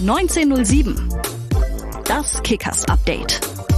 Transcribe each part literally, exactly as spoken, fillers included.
neunzehnhundertsieben. Das Kickers Update.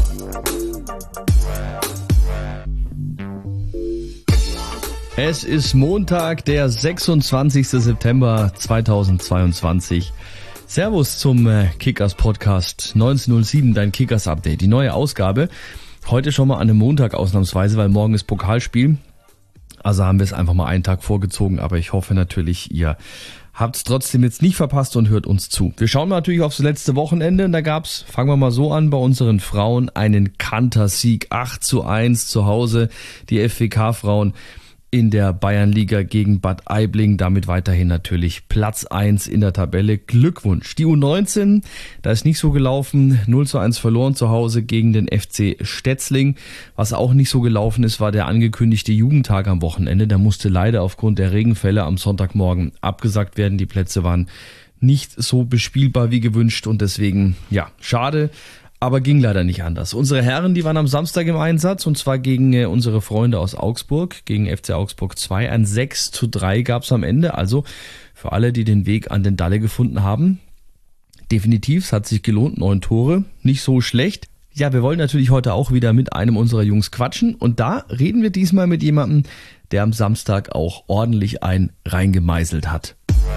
Es ist Montag, der sechsundzwanzigster September zweitausendzweiundzwanzig. Servus zum Kickers Podcast neunzehnhundertsieben, dein Kickers Update. Die neue Ausgabe. Heute schon mal an einem Montag ausnahmsweise, weil morgen ist Pokalspiel. Also haben wir es einfach mal einen Tag vorgezogen, aber ich hoffe natürlich, ihr habt es trotzdem jetzt nicht verpasst und hört uns zu. Wir schauen natürlich aufs letzte Wochenende und da gab's, fangen wir mal so an, bei unseren Frauen einen Kantersieg, acht zu eins zu Hause. Die F W K-Frauen in der Bayernliga gegen Bad Aibling, damit weiterhin natürlich Platz eins in der Tabelle. Glückwunsch. Die U neunzehn, da ist nicht so gelaufen, null zu eins verloren zu Hause gegen den F C Stetzling. Was auch nicht so gelaufen ist, war der angekündigte Jugendtag am Wochenende. Der musste leider aufgrund der Regenfälle am Sonntagmorgen abgesagt werden. Die Plätze waren nicht so bespielbar wie gewünscht und deswegen, ja, schade. Aber ging leider nicht anders. Unsere Herren, die waren am Samstag im Einsatz und zwar gegen äh, unsere Freunde aus Augsburg, gegen F C Augsburg zwei. Ein sechs zu drei gab's am Ende. Also für alle, die den Weg an den Dalle gefunden haben, definitiv, es hat sich gelohnt. Neun Tore, nicht so schlecht. Ja, wir wollen natürlich heute auch wieder mit einem unserer Jungs quatschen und da reden wir diesmal mit jemandem, der am Samstag auch ordentlich ein reingemeißelt hat.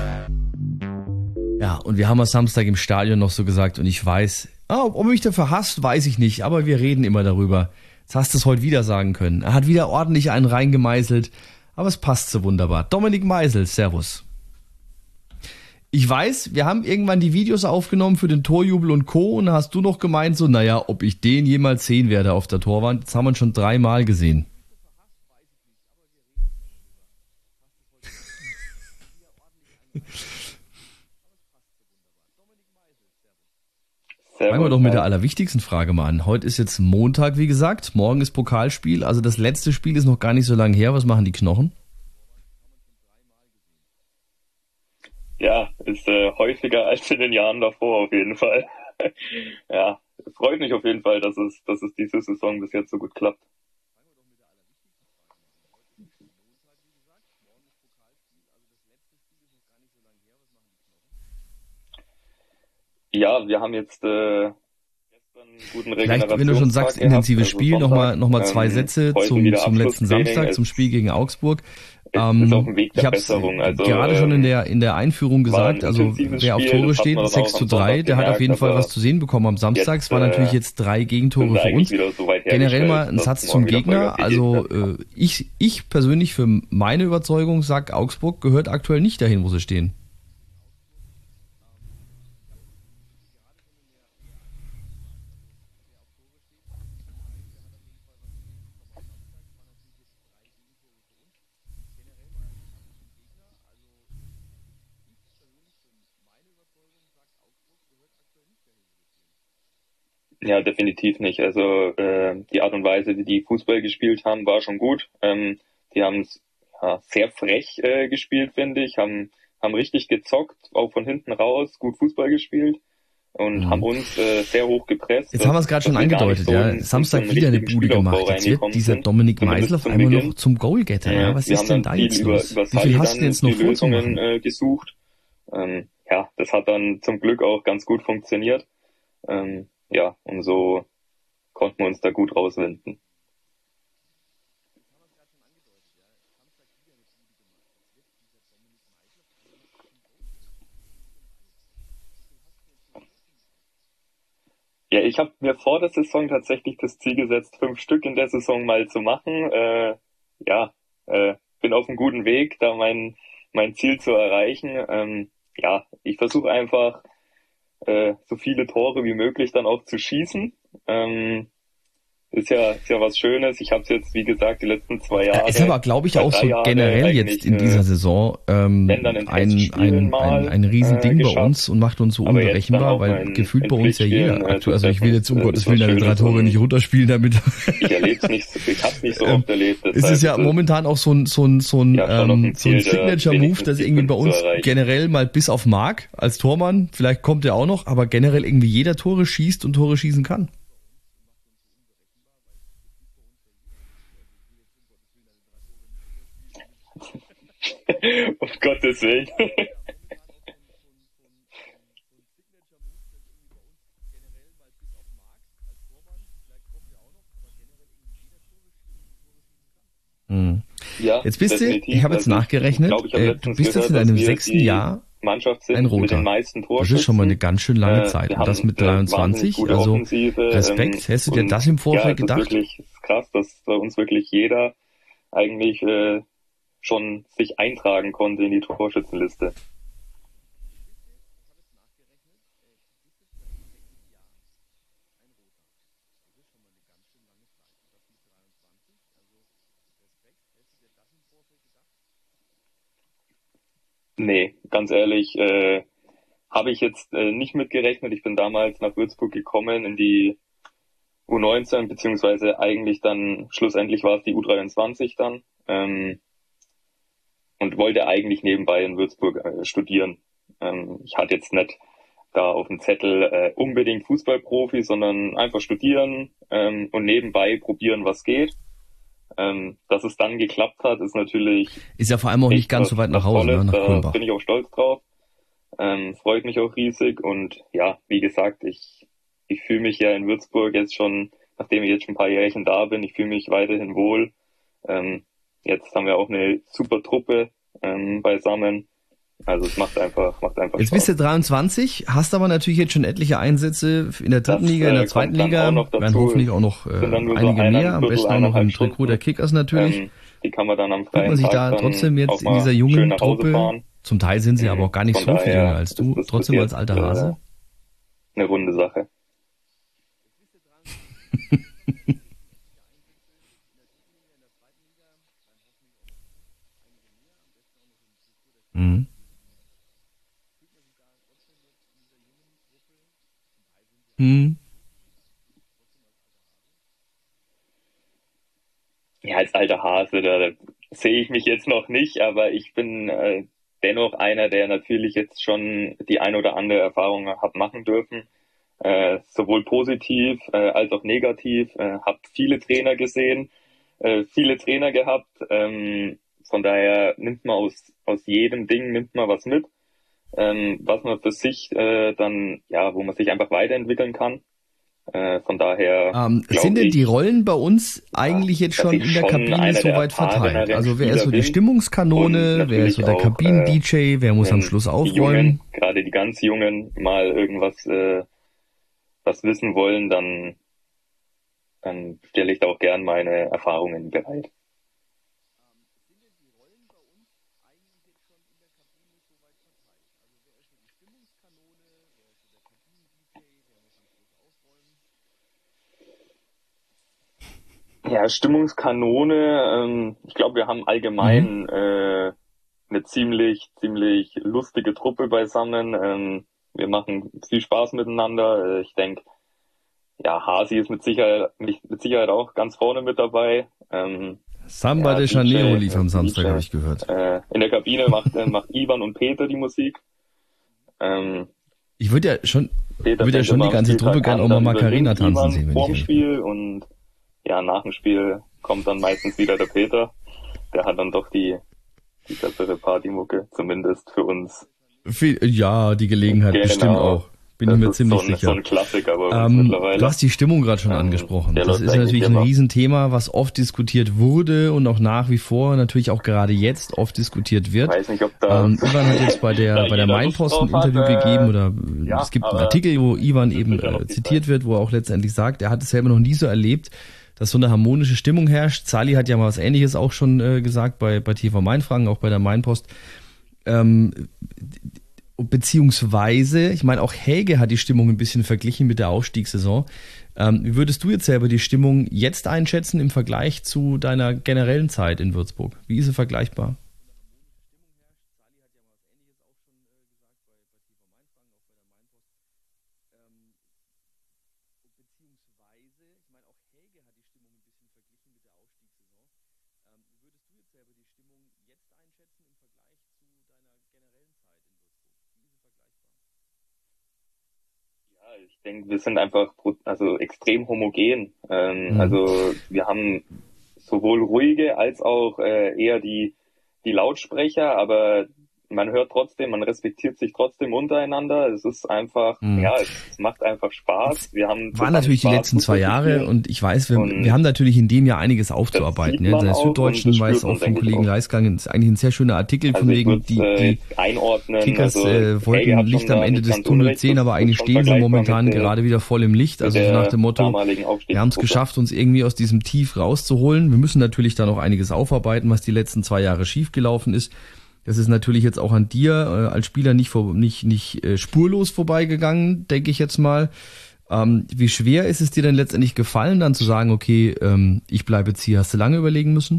Ja, und wir haben am Samstag im Stadion noch so gesagt und ich weiß, Ah, ob er mich dafür hasst, weiß ich nicht, aber wir reden immer darüber. Jetzt hast du es heute wieder sagen können. Er hat wieder ordentlich einen reingemeißelt, aber es passt so wunderbar. Dominik Meisel, servus. Ich weiß, wir haben irgendwann die Videos aufgenommen für den Torjubel und Co. Und da hast du noch gemeint, so, naja, ob ich den jemals sehen werde auf der Torwand. Das haben wir schon dreimal gesehen. Fangen wir doch mit der allerwichtigsten Frage mal an. Heute ist jetzt Montag, wie gesagt. Morgen ist Pokalspiel. Also das letzte Spiel ist noch gar nicht so lange her. Was machen die Knochen? Ja, ist äh, häufiger als in den Jahren davor auf jeden Fall. Ja, es freut mich auf jeden Fall, dass es, dass es diese Saison bis jetzt so gut klappt. Ja, wir haben jetzt äh, gestern einen guten Regenerationstag. Vielleicht, wenn du schon sagst, intensives Spiel, also nochmal noch mal zwei ähm, Sätze zum, zum letzten Samstag, zum Spiel gegen Augsburg. Ähm, ich habe es also, gerade schon in der in der Einführung gesagt, also wer auf Tore steht, sechs zu drei, der hat auf jeden Fall was zu sehen bekommen am Samstag. Es waren natürlich jetzt drei Gegentore für uns. So generell mal ein Satz zum Gegner. Also äh, ich, ich persönlich für meine Überzeugung sag, Augsburg gehört aktuell nicht dahin, wo sie stehen. Ja, definitiv nicht. Also äh, die Art und Weise, wie die Fußball gespielt haben, war schon gut. Ähm, die haben es ja, sehr frech äh, gespielt, finde ich. Haben haben richtig gezockt, auch von hinten raus, gut Fußball gespielt und mhm. haben uns äh, sehr hoch gepresst. Jetzt dass, haben wir es gerade schon angedeutet, so ja. Samstag wieder eine Bude gemacht. Jetzt wird dieser Dominik Meisel auf einmal noch zum Goalgetter. Ja, was ist denn da jetzt los? Über, über Wie viel hast du jetzt noch vorzumachen? Äh, gesucht. Ähm, ja, das hat dann zum Glück auch ganz gut funktioniert. Ähm, Ja, und so konnten wir uns da gut rauswinden. Ja, ich habe mir vor der Saison tatsächlich das Ziel gesetzt, fünf Stück in der Saison mal zu machen. Äh, ja, äh, bin auf einem guten Weg, da mein mein Ziel zu erreichen. Ähm, ja, ich versuche einfach Äh, so viele Tore wie möglich dann auch zu schießen. Ähm, ist ja, ist ja was Schönes. Ich habe es jetzt, wie gesagt, die letzten zwei Jahre. Ist aber, glaube ich, auch so generell jetzt in dieser Saison ähm, ein, ein, ein, ein, ein Riesending äh, bei uns und macht uns so unberechenbar, weil in, gefühlt in bei uns ja jeder aktuell, also ich will jetzt um Gottes Willen deine drei Tore nicht runterspielen damit. Ich erlebe es nicht, ich habe es nicht so oft erlebt. Es ist ja momentan auch so ein, so ein, so ein, ja, ähm, so ein Signature-Move, das irgendwie bei uns generell mal bis auf Marc als Tormann, vielleicht kommt er auch noch, aber generell irgendwie jeder Tore schießt und Tore schießen kann. Um Gottes Willen. Ja, Jetzt bist du, definitiv. ich habe jetzt Also nachgerechnet, ich glaub, ich hab äh, du letztens bist jetzt gehört, in deinem dass wir sechsten die Jahr Mannschaft sind ein mit Roter. den meisten Das Torschützen. ist schon mal eine ganz schön lange Äh, Zeit. wir Und das haben mit eine wahnsinnig dreiundzwanzig. gute Also Offensive. Respekt. Ähm, Hättest du dir und das im ja, Vorfeld es ist gedacht? wirklich es ist krass, dass bei uns wirklich jeder eigentlich äh, schon sich eintragen konnte in die Torschützenliste. Nee, ganz ehrlich, äh, habe ich jetzt äh, nicht mitgerechnet. Ich bin damals nach Würzburg gekommen in die U neunzehn, beziehungsweise eigentlich dann, schlussendlich war es die U dreiundzwanzig dann, ähm, und wollte eigentlich nebenbei in Würzburg äh, studieren. Ähm, ich hatte jetzt nicht da auf dem Zettel äh, unbedingt Fußballprofi, sondern einfach studieren ähm, und nebenbei probieren, was geht. Ähm, dass es dann geklappt hat, ist natürlich Ist ja vor allem auch nicht echt ganz was, so weit nach was Hause, ne, Tolles. nach Da Kulmbach. bin ich auch stolz drauf. Ähm, freut mich auch riesig und ja, wie gesagt, ich, ich fühle mich ja in Würzburg jetzt schon, nachdem ich jetzt schon ein paar Jährchen da bin, ich fühle mich weiterhin wohl. Ähm, jetzt haben wir auch eine super Truppe ähm, beisammen. Also es macht einfach, macht einfach Jetzt bist Spaß. du dreiundzwanzig, hast aber natürlich jetzt schon etliche Einsätze in der dritten Das Liga, in der äh, zweiten kommt dann Liga, auch noch werden dazu. hoffentlich Es auch noch äh, sind dann nur so einige mehr, am eineinviertel, besten auch noch im eineinhalb Trikot der Stunden. Kickers natürlich. Ähm, die kann man dann am Fühlt man freien sich Tag da dann trotzdem jetzt auch in dieser mal schön jungen nach Hause Truppe, fahren. zum Teil sind sie aber auch gar nicht Von so viel jünger daher als ist du, das bis trotzdem als jetzt alter äh, Hase? eine runde Sache. Mhm. Mhm. Ja, als alter Hase, da sehe ich mich jetzt noch nicht, aber ich bin äh, dennoch einer, der natürlich jetzt schon die ein oder andere Erfahrung hat machen dürfen, äh, sowohl positiv äh, als auch negativ. Äh, hab viele Trainer gesehen, äh, viele Trainer gehabt. Ähm, von daher nimmt man aus aus jedem Ding nimmt man was mit, ähm, was man für sich äh, dann ja, wo man sich einfach weiterentwickeln kann. Äh, von daher Ähm, sind glaube denn die ich, Rollen bei uns ja, eigentlich jetzt dass schon ich in der schon Kabine einer der soweit verteilt? erfahreneren Also wer ist so Spieler die bin und Stimmungskanone, wer ist natürlich so der auch äh, Kabinen-D J, wer muss am wenn Schluss die aufräumen? Jungen, gerade die ganz Jungen, mal irgendwas äh, was wissen wollen, dann dann stelle ich da auch gern meine Erfahrungen bereit. Ja, Stimmungskanone, ähm, ich glaube, wir haben Mhm. allgemein äh, eine ziemlich, ziemlich lustige Truppe beisammen. Ähm, wir machen viel Spaß miteinander. Äh, ich denke, ja, Hasi ist mit Sicherheit, mit, mit Sicherheit auch ganz vorne mit dabei. Ähm, Samba ja, de Janeiro D J, lief äh, am Samstag, habe D J. ich gehört. Äh, in der Kabine macht, äh, macht Ivan und Peter die Musik. Ähm, Ich würde ja schon, Peter würde ja fängt schon immer die am ganze Truppe Spieltag gern auch an, mal dann Macarena übernimmt tanzen Ivan sehen, wenn ich vorm ehrlich bin. Spiel und ja, nach dem Spiel kommt dann meistens wieder der Peter. Der hat dann doch die, die bessere Partymucke, zumindest für uns. Viel, ja, die Gelegenheit bestimmt Genau. auch. Bin ich Das mir ist so ziemlich ein, so sicher. ein Klassiker bei uns Ähm, du mittlerweile. hast die Stimmung gerade schon Ähm, angesprochen. der Das läuft ist eigentlich natürlich ein immer. Riesenthema, was oft diskutiert wurde und auch nach wie vor natürlich auch gerade jetzt oft diskutiert Ich wird. weiß nicht, ob da, Ähm, Ivan hat jetzt bei der da bei der jeder Lust Mainpost ein drauf hat. Interview gegeben Äh, oder äh, ja, es gibt einen aber Artikel, wo Ivan es wird eben sicher noch äh, die zitiert Zeit. wird, wo er auch letztendlich sagt, er hat es selber noch nie so erlebt, dass so eine harmonische Stimmung herrscht. Sali hat ja mal was Ähnliches auch schon äh, gesagt bei bei T V Mainfragen, auch bei der Mainpost. Ähm, beziehungsweise, ich meine, auch Helge hat die Stimmung ein bisschen verglichen mit der Aufstiegssaison. Ähm, wie würdest du jetzt selber die Stimmung jetzt einschätzen im Vergleich zu deiner generellen Zeit in Würzburg? Wie ist sie vergleichbar? Ja, ich denke, wir sind einfach pro- also extrem homogen. Ähm, Mhm. also wir haben sowohl ruhige als auch äh, eher die die Lautsprecher, aber man hört trotzdem, man respektiert sich trotzdem untereinander. Es ist einfach, mhm. ja, es, es macht einfach Spaß. Wir haben waren natürlich Spaß, die letzten zwei Jahre und ich weiß, wir, wir haben natürlich in dem Jahr einiges aufzuarbeiten. Ja, in der Süddeutschen war es auch vom Kollegen Leisgang ist eigentlich ein sehr schöner Artikel also von wegen, die, die einordnen. Kickers also, äh, wollten Licht am Ende des Tunnels sehen, aber eigentlich stehen sie momentan gerade wieder voll im Licht. Also so nach dem Motto, wir haben es geschafft, uns irgendwie aus diesem Tief rauszuholen. Wir müssen natürlich da noch einiges aufarbeiten, was die letzten zwei Jahre schiefgelaufen ist. Das ist natürlich jetzt auch an dir äh, als Spieler nicht vor, nicht nicht äh, spurlos vorbeigegangen, denke ich jetzt mal. Ähm, wie schwer ist es dir denn letztendlich gefallen, dann zu sagen, okay, ähm, ich bleibe jetzt hier? Hast du lange überlegen müssen?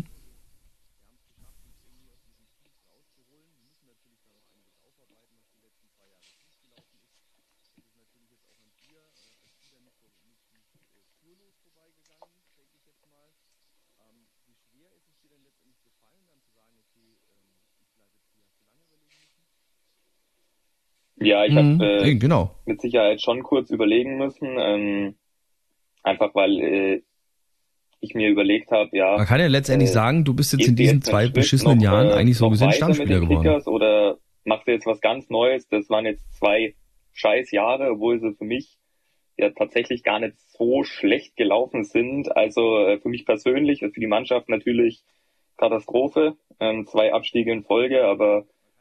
Ja, ich Mhm, habe äh, genau. mit Sicherheit schon kurz überlegen müssen, ähm, einfach weil äh, ich mir überlegt habe, ja. Man kann ja letztendlich äh, sagen, du bist jetzt gehst in du diesen jetzt einen zwei Schritt beschissenen noch, Jahren äh, eigentlich so noch gesehen weiter mit Stammspieler den geworden. Kickers oder machst du jetzt was ganz Neues? Das waren jetzt zwei scheiß Jahre, obwohl sie für mich ja tatsächlich gar nicht so schlecht gelaufen sind. Also äh, für mich persönlich, für die Mannschaft natürlich Katastrophe, ähm, zwei Abstiege in Folge, aber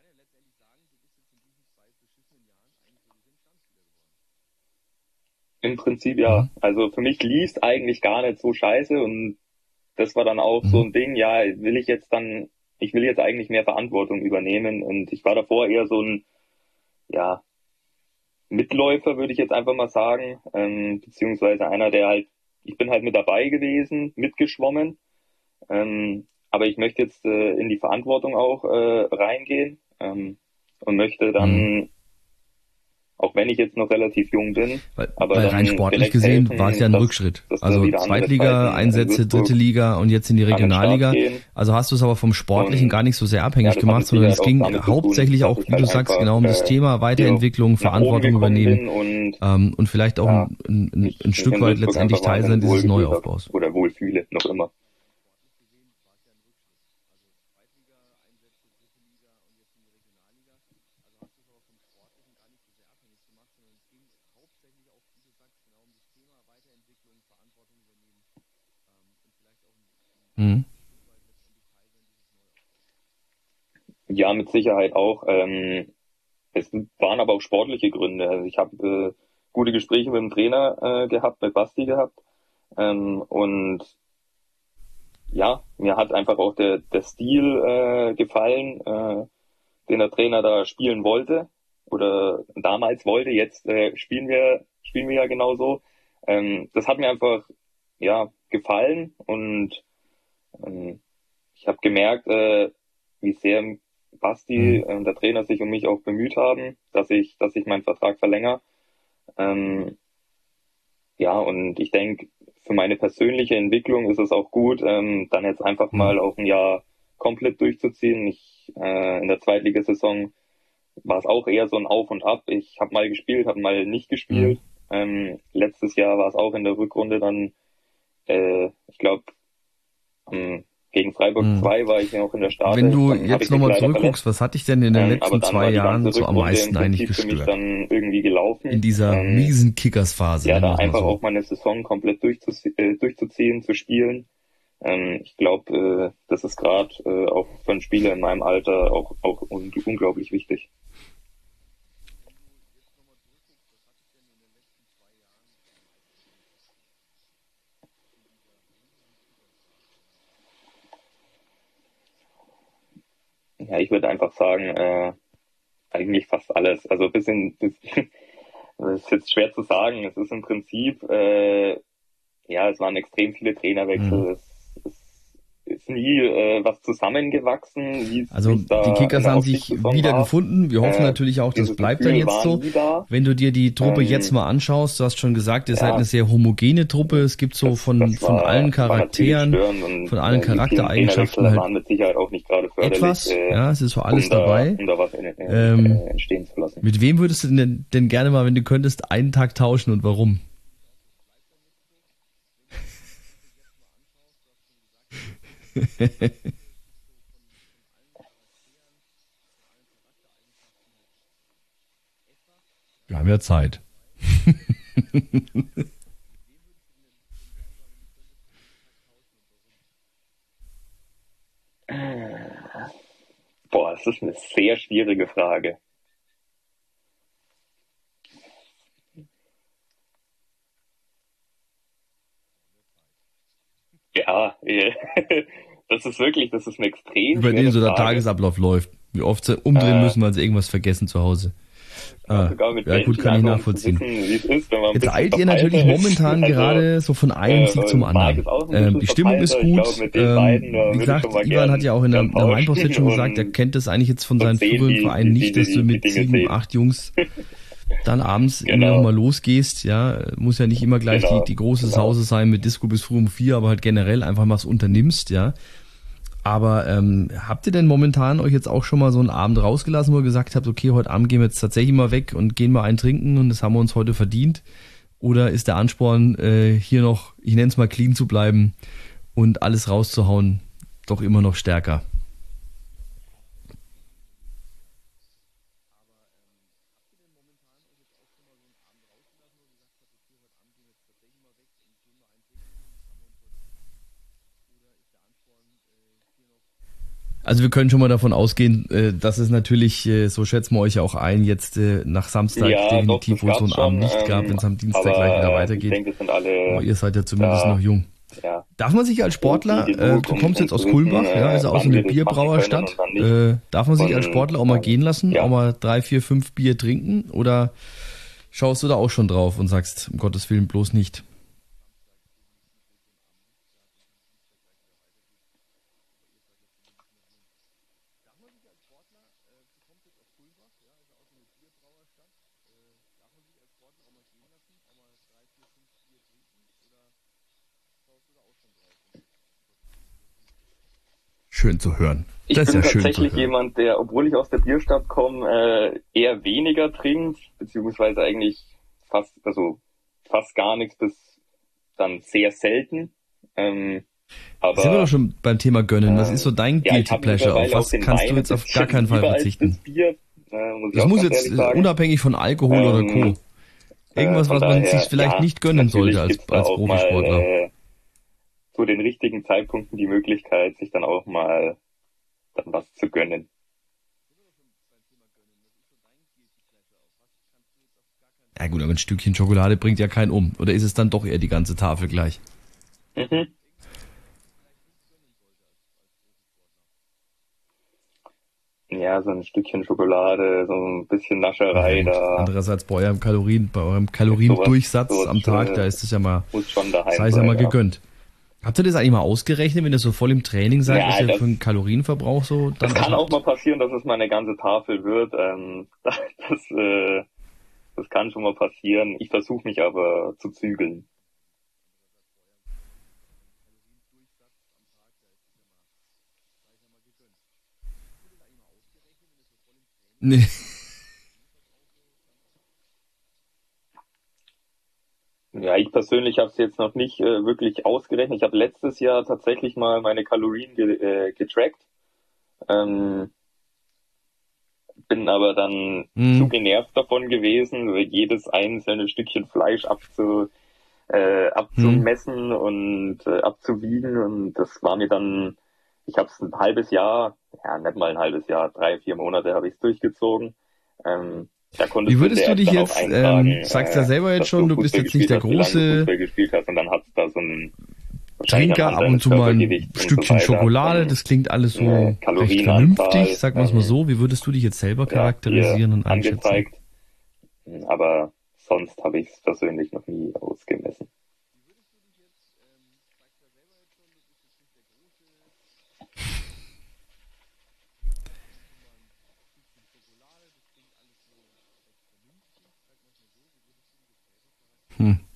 im Prinzip ja. Mhm. Also für mich lief's eigentlich gar nicht so scheiße und das war dann auch Mhm. so ein Ding, ja, will ich jetzt dann, ich will jetzt eigentlich mehr Verantwortung übernehmen und ich war davor eher so ein, ja, Mitläufer, würde ich jetzt einfach mal sagen, ähm, beziehungsweise einer, der halt, ich bin halt mit dabei gewesen, mitgeschwommen, ähm, aber ich möchte jetzt äh, in die Verantwortung auch äh, reingehen ähm, und möchte dann Mhm. auch wenn ich jetzt noch relativ jung bin. Weil, Aber weil rein dann sportlich vielleicht gesehen helfen, war es ja ein dass, Rückschritt. dass da Also wieder andere Zeiten Zweitliga-Einsätze, in Würzburg dritte Liga und jetzt in die an den Start Regionalliga. gehen. Also hast du es aber vom Sportlichen Und gar nicht so sehr ja, abhängig das hat gemacht, mit sondern Sicherheit es auch ging damit zu tun, hauptsächlich dass auch, ich wie halt du sagst, einfach genau um das äh, Thema hier Weiterentwicklung, nach oben Verantwortung gekommen übernehmen bin und ähm, und vielleicht auch ja, ein, ein, mich, ein mich Stück in weit Würzburg letztendlich einfach Teil sein weiterhin dieses wohlgefühlt habe Neuaufbaus. oder wohlfühle, noch immer. Mhm. Ja, mit Sicherheit auch. Ähm, es waren aber auch sportliche Gründe. Also ich habe äh, gute Gespräche mit dem Trainer äh, gehabt, mit Basti gehabt. Ähm, und ja, mir hat einfach auch der, der Stil äh, gefallen, äh, den der Trainer da spielen wollte oder damals wollte. Jetzt äh, spielen wir spielen wir ja genauso. Ähm, das hat mir einfach ja gefallen und ähm, ich habe gemerkt, äh, wie sehr Basti Mhm. und der Trainer sich um mich auch bemüht haben, dass ich dass ich meinen Vertrag verlängere. Ähm, ja, und ich denke, für meine persönliche Entwicklung ist es auch gut, ähm, dann jetzt einfach Mhm. mal auch ein Jahr komplett durchzuziehen. Ich, äh, in der Zweitligasaison war es auch eher so ein Auf und Ab. Ich habe mal gespielt, habe mal nicht Mhm. gespielt. Ähm, letztes Jahr war es auch in der Rückrunde dann, äh, ich glaube, ähm, gegen Freiburg Mhm. zwei war ich ja auch in der Wenn Startelf. du Dann habe jetzt ich mich nochmal leider zurückguckst, verletzt. was hat dich denn in den Ähm, aber letzten dann zwei war die Jahren ganze so am Rückrunde im meisten eigentlich Prinzip für mich gestört? dann irgendwie In gelaufen. dieser Ähm, miesen Kickers-Phase, ja, nennen da wir es mal einfach so. auch meine Saison komplett durchzuzie äh, durchzuziehen, zu spielen. Ähm, ich glaube, äh, das ist gerade äh, auch für einen Spieler in meinem Alter auch, auch un unglaublich wichtig. Ja, ich würde einfach sagen, äh, eigentlich fast alles. Also ein bisschen, das ist jetzt schwer zu sagen. Es ist im Prinzip, äh, ja, es waren extrem viele Mhm. Trainerwechsel. Es, es ist nie äh, was zusammengewachsen, wie es wie Also es die da in Kickers der haben sich Aufstiegssaison wieder war. gefunden. Wir hoffen Äh, natürlich auch, das dieses bleibt dann Gefühl jetzt war so. nie da. Wenn du dir die Truppe jetzt Ähm, mal anschaust, du hast schon gesagt, ihr seid eine ja, sehr homogene Truppe. Es gibt so das, von, das von allen war, war natürlich Charakteren, störend und von allen äh, die vielen Charaktereigenschaften Trainerwechsel halt waren mit Sicherheit auch nicht gerade förderlich, etwas. äh, Ja, es ist so alles um da, dabei. um da was in, in, Ähm, äh, entstehen zu lassen. mit wem würdest du denn, denn gerne mal, wenn du könntest, einen Tag tauschen und warum? Wir haben ja Zeit. Boah, das ist eine sehr schwierige Frage. Ja, das ist wirklich, das ist ein extrem Bei denen so der Frage. Tagesablauf läuft. Wie oft sie umdrehen Äh, müssen, weil sie irgendwas vergessen zu Hause. Ah, sogar mit ja gut, Menschen kann ich einfach, um zu nachvollziehen. wissen, wie es ist, wenn man ein Jetzt bisschen eilt ihr verpeilter natürlich ist. momentan Also, gerade so von einem äh, Sieg zum Marc anderen. ist auch ein Ähm, bisschen die Stimmung ist verpeilter. Ich gut. glaube, mit den beiden, da Ähm, wie würde ich gesagt, schon mal Ivan gern- hat ja auch in der, gern in der Weinpost schon tauschen gesagt, er und- kennt das eigentlich jetzt von und seinen sehen, früheren wie- Vereinen wie nicht, sie dass du die mit Dinge sieben, sehen. acht Jungs dann abends irgendwie Genau. nochmal losgehst. Ja, muss ja nicht immer gleich Genau, die, die große genau. Sause sein mit Disco bis früh um vier, aber halt generell einfach mal was unternimmst, ja. Aber ähm, habt ihr denn momentan euch jetzt auch schon mal so einen Abend rausgelassen, wo ihr gesagt habt, okay, heute Abend gehen wir jetzt tatsächlich mal weg und gehen mal einen trinken und das haben wir uns heute verdient? Oder ist der Ansporn, äh, hier noch, ich nenne es mal clean zu bleiben und alles rauszuhauen, doch immer noch stärker? Also wir können schon mal davon ausgehen, äh, dass es natürlich, äh, so schätzen wir euch ja auch ein, jetzt äh, nach Samstag Ja, definitiv doch, wohl das so einen gab's Abend schon, nicht ähm, gab, wenn es am Dienstag aber, gleich wieder äh, weitergeht. Ich denke, es sind alle, Aber ihr seid ja zumindest da- noch jung. ja, Darf man sich als Sportler, genug, äh, du um- kommst um jetzt aus zu Kulmbach, wissen, ja, ist ja äh, auch so wann eine wir das machen Bierbrauerstadt, können und wann äh, darf man sich als Und, Sportler auch mal ähm, gehen lassen, ja. auch mal drei, vier, fünf Bier trinken oder schaust du da auch schon drauf und sagst, um Gottes Willen bloß nicht? Schön zu hören. Ich Das ist bin ja schön zu tatsächlich hören. jemand, der, obwohl ich aus der Bierstadt komme, äh, eher weniger trinkt, beziehungsweise eigentlich fast, also fast gar nichts bis dann sehr selten. Ähm, aber Sind wir doch schon beim Thema Gönnen. Was äh, ist so dein ja, ich Guilty hab Pleasure? Auf mittlerweile was auch den kannst Wein du jetzt ein auf gar bisschen keinen Fall lieber als verzichten? Das Bier, äh, muss ich Das auch muss ganz jetzt ehrlich äh, sagen. unabhängig von Alkohol oder Ähm, Co. Irgendwas, Äh, von was man daher, sich vielleicht ja, nicht gönnen natürlich sollte als, gibt's da als auch Profisportler. Mal, äh, zu den richtigen Zeitpunkten die Möglichkeit, sich dann auch mal dann was zu gönnen. Ja gut, aber ein Stückchen Schokolade bringt ja keinen um. Oder ist es dann doch eher die ganze Tafel gleich? Mhm. Ja, so ein Stückchen Schokolade, so ein bisschen Nascherei, Ja, gut. da Andererseits bei eurem Kalorien, bei eurem Kaloriendurchsatz sowas, am Tag, äh, da ist es ja mal, muss schon daheim sei es ja sein, mal gegönnt. Habt ihr das eigentlich mal ausgerechnet, wenn ihr so voll im Training seid, Ja, was ihr das- für einen Kalorienverbrauch so dann Das kann auch habt? mal passieren, dass es mal eine ganze Tafel wird. Ähm, das, äh, das kann schon mal passieren. Ich versuche mich aber zu zügeln. Nee. Ja, ich persönlich habe es jetzt noch nicht äh, wirklich ausgerechnet. Ich habe letztes Jahr tatsächlich mal meine Kalorien ge äh, getrackt. Ähm, bin aber dann Mhm. zu genervt davon gewesen, jedes einzelne Stückchen Fleisch abzu, äh, abzumessen und äh, abzuwiegen. Und das war mir dann, ich habe es ein halbes Jahr, ja nicht mal ein halbes Jahr, drei, vier Monate habe ich es durchgezogen. Ähm, da konntest Wie würdest sehr du dich dann auch jetzt, eintragen, ähm, sagst ja äh, selber jetzt dass schon, du bist Fußball jetzt nicht der gespielt hast, wie lange du große Fußball gespielt hast, und dann hat's da so ein wahrscheinlich Trinker, anhand ab und deines zu mal ein Körpergewichts und so Stückchen weiter, Schokolade, dann das klingt alles so eine recht Kalorienanzahl, vernünftig, sagen wir es mal ähm, so. Wie würdest du dich jetzt selber ja, charakterisieren hier und einschätzen? angezeigt. Aber sonst habe ich es persönlich noch nie ausgemessen. Hm.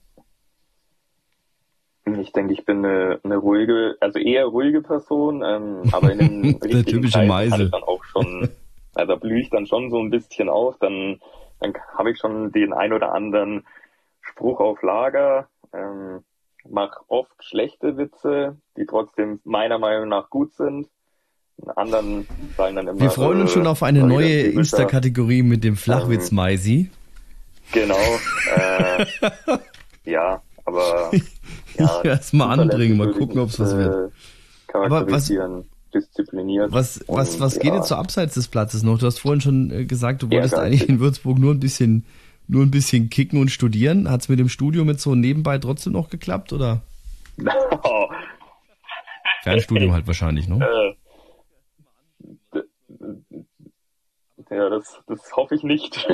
Ich denke, ich bin eine, eine ruhige, also eher ruhige Person, ähm, aber in den Der richtigen typische Zeiten Meisel. kann ich dann auch schon, also da blühe ich dann schon so ein bisschen auf, dann, dann habe ich schon den ein oder anderen Spruch auf Lager, ähm, mache oft schlechte Witze, die trotzdem meiner Meinung nach gut sind. In anderen sagen dann immer, Wir freuen uns äh, schon auf eine war wieder neue ein typischer, Insta-Kategorie mit dem Flachwitz-Meisi. Genau. Äh, ja, aber ja, erst mal anbringen, mal gucken, ob es was wird. Aber was, diszipliniert. Was, was, und, was ja, geht jetzt so abseits des Platzes noch? Du hast vorhin schon äh, gesagt, du wolltest ehrgeizig. eigentlich in Würzburg nur ein bisschen, nur ein bisschen kicken und studieren. Hat's mit dem Studium jetzt so nebenbei trotzdem noch geklappt, oder? Oh. Fernstudium halt wahrscheinlich, ne? Äh, ja, das, das hoffe ich nicht.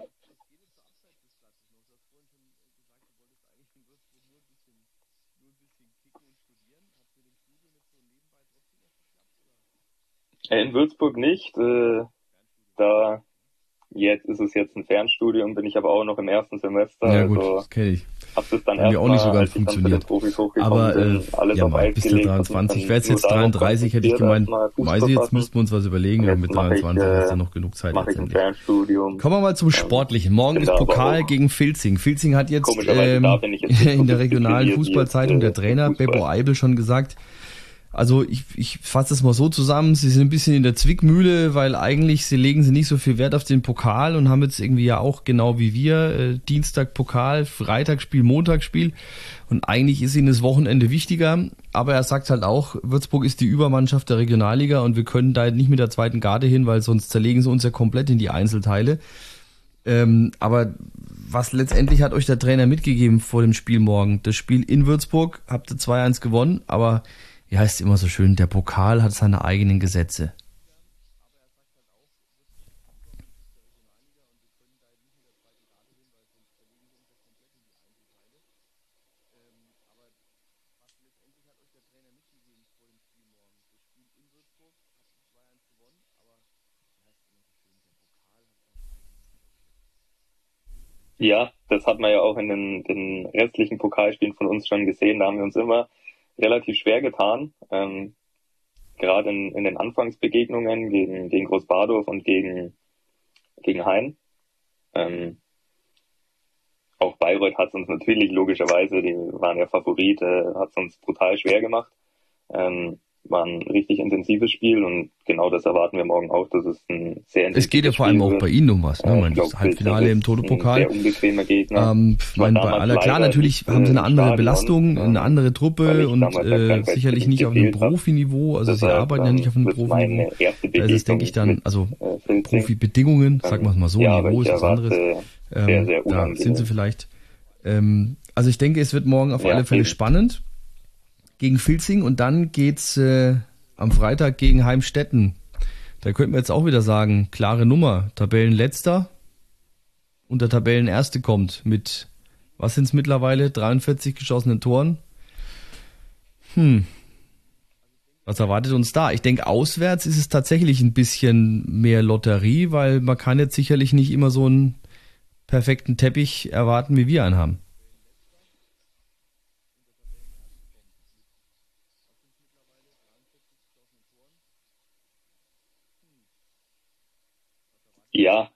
In Würzburg nicht. Äh, da jetzt ist es jetzt ein Fernstudium, bin ich aber auch noch im ersten Semester. Ja gut, also das kenne ich. hab das dann Haben wir auch nicht so ganz als ich dann zu den funktioniert. Profis hochgekommen Aber bin, äh, alles ja, auf mal, Eis bis der gelegt, hab mich dreiundzwanzig. Ich dann wäre jetzt nur jetzt darauf dreiunddreißig, hätte ich konzentriert, gemeint, erstmal Fuß weiß zu ich, jetzt fassen. müssten wir uns was überlegen, Und aber jetzt mit mache ich, dreiundzwanzig äh, ist ja noch genug Zeit mache ich ein letztendlich. Fernstudium. Kommen wir mal zum Sportlichen. Morgen bin ist da aber Pokal auch- gegen Filzing. Filzing hat jetzt Komischerweise ähm, da bin ich jetzt nicht so in der regionalen diszipliniert wie Fußballzeitung jetzt, der äh, Trainer im Fußball. Beppo Eibel schon gesagt, also ich, ich fasse es mal so zusammen, sie sind ein bisschen in der Zwickmühle, weil eigentlich sie legen sie nicht so viel Wert auf den Pokal und haben jetzt irgendwie ja auch genau wie wir äh, Dienstag Pokal, Freitagsspiel, Montagsspiel und eigentlich ist ihnen das Wochenende wichtiger, aber er sagt halt auch, Würzburg ist die Übermannschaft der Regionalliga und wir können da nicht mit der zweiten Garde hin, weil sonst zerlegen sie uns ja komplett in die Einzelteile. Ähm, aber was letztendlich hat euch der Trainer mitgegeben vor dem Spiel morgen? Das Spiel in Würzburg habt ihr zwei eins gewonnen, aber wie heißt es immer so schön, der Pokal hat seine eigenen Gesetze. Ja, das hat man ja auch in den, den restlichen Pokalspielen von uns schon gesehen. Da haben wir uns immer relativ schwer getan. Ähm, gerade in, in den Anfangsbegegnungen gegen, gegen Großbadorf und gegen, gegen Hain. Ähm, auch Bayreuth hat es uns natürlich logischerweise, die waren ja Favorit, äh, hat es uns brutal schwer gemacht. Ähm, war ein richtig intensives Spiel und genau das erwarten wir morgen auch, dass es ein sehr intensives Es geht ja vor allem Spiel auch wird. bei Ihnen um was, ne? Äh, Ich meine, ich das glaub, Halbfinale im Pilsen ist ein Toto-Pokal. sehr unbequemer Gegner. Ähm, ich meine, bei damals aller klar, leider natürlich nicht, haben sie äh, eine im andere Stadion, Belastung, äh, eine andere weil Truppe ich und damals halt äh, krankheitsbedingt sicherlich nicht auf einem gefehlt hab. Profiniveau. Also sie Deshalb, arbeiten ja ähm, nicht auf einem wird Profiniveau. meine erste Da ist es, denke Begegnung ich, dann, mit, also äh, Filzing. Profibedingungen, sagen wir es mal so, Ja, aber Niveau ich ist was anderes. erwarte sehr, Ähm, sehr da unangenehm. sind sie vielleicht. Ähm, also ich denke, es wird morgen auf Ja, alle Fälle eben. spannend gegen Filzing und dann geht's äh, am Freitag gegen Heimstetten. Da könnten wir jetzt auch wieder sagen, klare Nummer, Tabellenletzter und der Tabellenerste kommt mit, was sind es mittlerweile, dreiundvierzig geschossenen Toren. Hm, was erwartet uns da? Ich denke, auswärts ist es tatsächlich ein bisschen mehr Lotterie, weil man kann jetzt sicherlich nicht immer so einen perfekten Teppich erwarten, wie wir einen haben. Ja,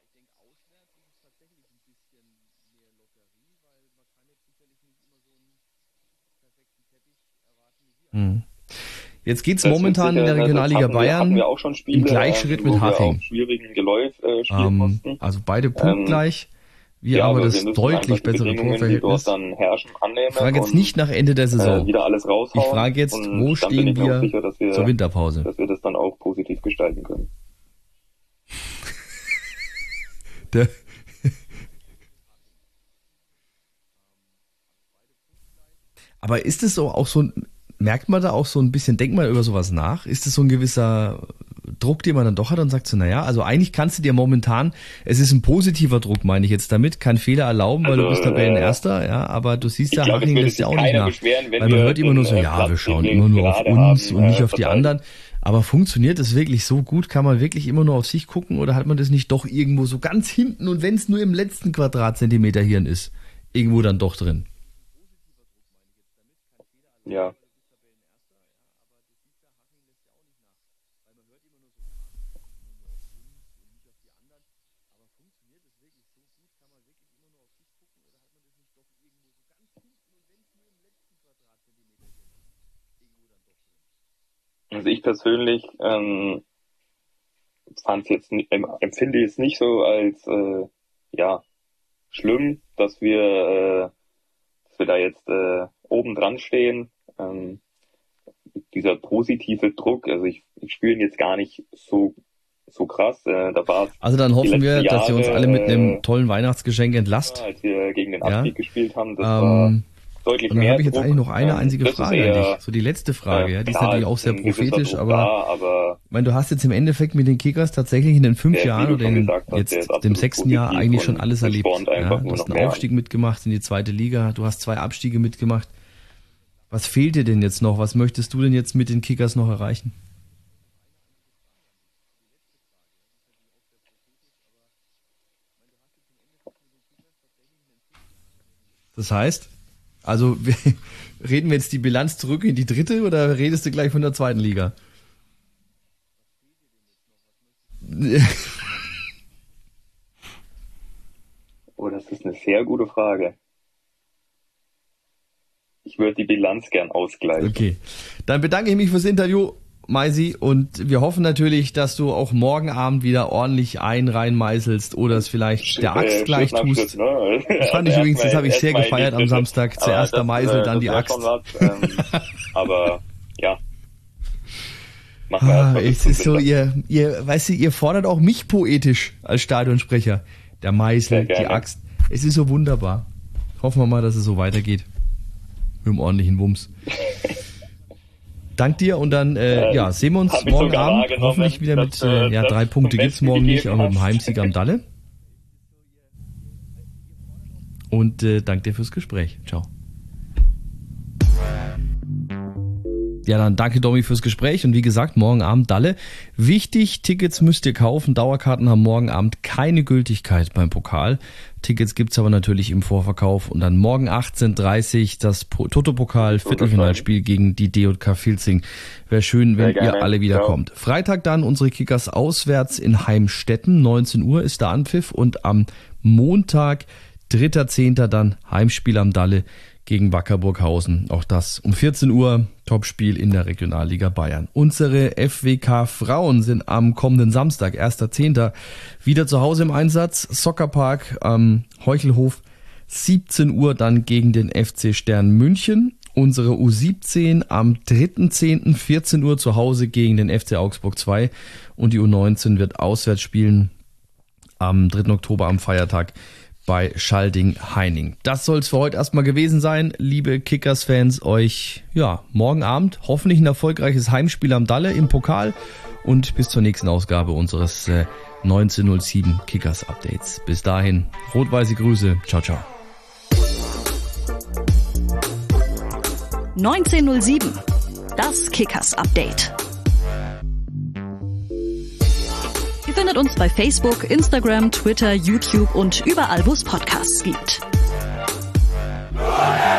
Hm. Jetzt geht's das momentan in der Witzige, das Regionalliga hatten wir, hatten wir Bayern auch schon im Spiele, Gleichschritt ähm, mit wo wir Haching. auf schwierigen Geläuf äh, spielen Ähm, mussten. also beide punktgleich. Wir Ja, aber aber wir das müssen deutlich einfach die bessere Bedingungen, die Torverhältnis. dort dann herrschen, annehmen Ich frage jetzt und nicht nach Ende der äh, Saison. wieder alles raushauen. Ich frage jetzt, und wo dann bin stehen ich mir auch wir sicher, dass wir, zur Winterpause? dass wir das dann auch positiv gestalten können. Der aber ist es so auch so ein, merkt man da auch so ein bisschen, denkt man über sowas nach? Ist es so ein gewisser Druck, den man dann doch hat und sagt so, naja, also eigentlich kannst du dir momentan, es ist ein positiver Druck, meine ich jetzt damit, kein Fehler erlauben, weil Also, du bist Tabellenerster, ja, aber du siehst Ich ja, glaube, es Haching würde lässt sich ja auch nicht keiner nach. beschweren, wenn Weil man wir hört immer nur so, den, äh, ja, Platz, wir den schauen wir immer jetzt nur auf gerade uns haben, und nicht äh, auf die verteidigen. anderen. Aber funktioniert das wirklich so gut? Kann man wirklich immer nur auf sich gucken oder hat man das nicht doch irgendwo so ganz hinten und wenn es nur im letzten Quadratzentimeter Hirn ist, irgendwo dann doch drin? Ja. Also ich persönlich ähm, fand jetzt ni- em- empfinde es nicht so als äh, ja schlimm, dass wir, äh, dass wir da jetzt äh, oben dran stehen. Ähm, dieser positive Druck, also ich, ich spüre ihn jetzt gar nicht so so krass. Äh, da war also dann hoffen wir, Jahre, dass ihr uns alle mit einem tollen Weihnachtsgeschenk entlasst. Als wir gegen den Abstieg ja. gespielt haben, das ähm, war deutlich und dann mehr habe ich jetzt Druck. eigentlich noch eine einzige das Frage eher, an dich. So die letzte Frage, äh, ja, die klar, ist natürlich auch sehr prophetisch, aber, da, aber ich meine, du hast jetzt im Endeffekt mit den Kickers tatsächlich in den fünf der, Jahren oder in hast, jetzt dem sechsten Jahr eigentlich schon alles erlebt. Ja, du hast einen Aufstieg an. mitgemacht in die zweite Liga, du hast zwei Abstiege mitgemacht. Was fehlt dir denn jetzt noch? Was möchtest du denn jetzt mit den Kickers noch erreichen? Das heißt, also reden wir jetzt die Bilanz zurück in die dritte oder redest du gleich von der zweiten Liga? Oh, das ist eine sehr gute Frage. Ich würde die Bilanz gern ausgleichen. Okay, dann bedanke ich mich fürs Interview, Maisi, und wir hoffen natürlich, dass du auch morgen Abend wieder ordentlich ein reinmeißelst oder es vielleicht Schritt, der Axt äh, gleich tust. Schritt, ne? Das fand ich übrigens, mal, das habe ich sehr gefeiert am Samstag. Zuerst der Meisel, dann die Axt. Was, ähm, aber ja. Machen wir ah, es ist so, ihr, ihr, weißt du, ihr fordert auch mich poetisch als Stadionsprecher. Der Meisel, die Axt. Es ist so wunderbar. Hoffen wir mal, dass es so weitergeht. Mit einem ordentlichen Wumms. Dank dir und dann äh, ja, sehen wir uns morgen Abend hoffentlich wieder mit, äh, ja, drei Punkte gibt's morgen nicht, aber mit dem Heimsieg am Dalle. Und äh, danke dir fürs Gespräch. Ciao. Ja, dann danke Domi fürs Gespräch und wie gesagt, morgen Abend Dalle. Wichtig, Tickets müsst ihr kaufen. Dauerkarten haben morgen Abend keine Gültigkeit beim Pokal. Tickets gibt's aber natürlich im Vorverkauf und dann morgen achtzehn Uhr dreißig das Toto-Pokal Viertelfinalspiel gegen die D J K Vilzing. Wäre schön, wenn ihr alle wieder kommt. Freitag dann unsere Kickers auswärts in Heimstetten. neunzehn Uhr ist der Anpfiff und am Montag, dritter zehnter dann Heimspiel am Dalle gegen Wacker Burghausen. Auch das um vierzehn Uhr, Topspiel in der Regionalliga Bayern. Unsere F W K Frauen sind am kommenden Samstag, erster zehnter wieder zu Hause im Einsatz. Soccerpark am Heuchelhof, siebzehn Uhr dann gegen den F C Stern München. Unsere U siebzehn am dritten zehnten vierzehn Uhr zu Hause gegen den F C Augsburg zwei. Und die U neunzehn wird auswärts spielen am dritten Oktober am Feiertag bei Schalding-Heining. Das soll es für heute erstmal gewesen sein. Liebe Kickers-Fans, euch ja morgen Abend hoffentlich ein erfolgreiches Heimspiel am Dalle im Pokal und bis zur nächsten Ausgabe unseres äh, neunzehnhundertsieben Kickers-Updates. Bis dahin, rot-weiße Grüße. Ciao, ciao. neunzehnhundertsieben, das Kickers-Update. Ihr findet uns bei Facebook, Instagram, Twitter, YouTube und überall, wo es Podcasts gibt.